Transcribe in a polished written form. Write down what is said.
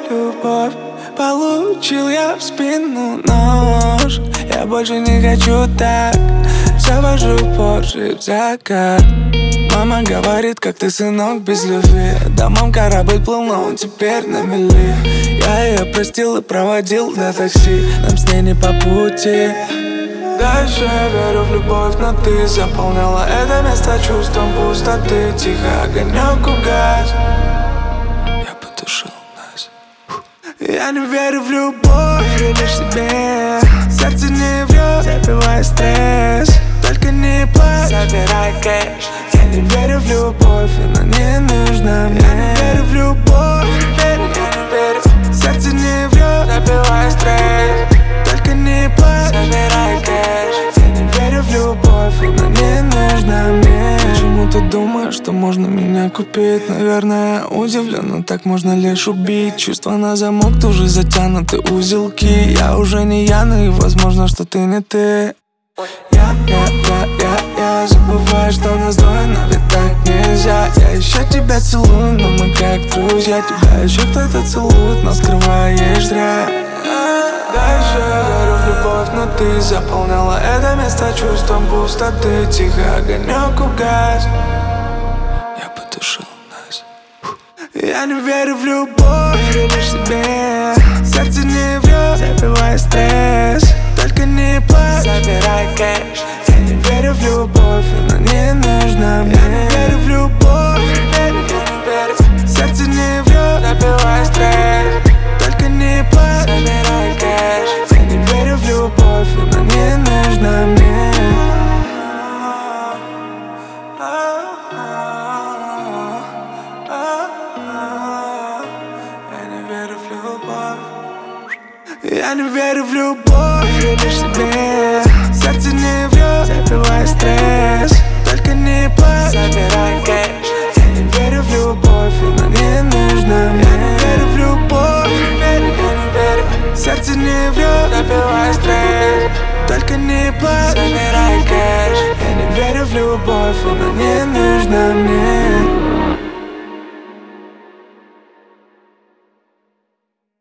любовь. Получил я в спину нож. Я больше не хочу так. Завожу Порше в закат. Мама говорит, как ты, сынок, без любви. Да, мам, корабль плыл, но он теперь на мели. Я ее простил и проводил до такси. Нам с ней не по пути. Дальше я верю в любовь, но ты заполняла это место чувством пустоты. Тихо огонек угас. Я потушил нас. Я не верю в любовь, верю лишь себе. Сердце не врет, забивай стресс. Только не плачь, забирай кэш. Я не верю в любовь, она не нужна мне. Я не верю в любовь, я не верю. Сердце не врет, забивай стресс. Только не плачь, забирай кэш. Я не верю в любовь, она не нужна мне. Почему ты думаешь, что можно меня купить? Наверное, я удивлен, но так можно лишь убить. Чувства на замок, тоже затянуты узелки. Я уже не Яна, и возможно, что ты не ты. Я забываю, что нас двое, но ведь так нельзя. Я еще тебя целую, но мы как друзья. Тебя еще кто-то целует, но скрываешь зря. Дальше я верю в любовь, но ты заполняла это место чувством пустоты. Тихо огонек угас. Я потушил нас. Я не верю в любовь, верю лишь себе. Сердце не врет, забивай стресс. Только не плачь, забирай кэш. Я не верю в любовь, она не нужна мне. Я не верю в любовь, я не верю. Сердце не врет, забивай стресс. Только не плачь, забирай кэш. Я не верю в любовь, она не нужна мне. Я не верю в любовь. Я не верю в любовь, верю лишь себе. Сердце не врет, забивай стресс. Только не плачь, забирай кэш. Я не верю в любовь, она не нужна мне. Я не верю в любовь, я не верю. Сердце не врет, забивай стресс. Только не плачь, забирай кэш. Я не верю в любовь, она не нужна мне.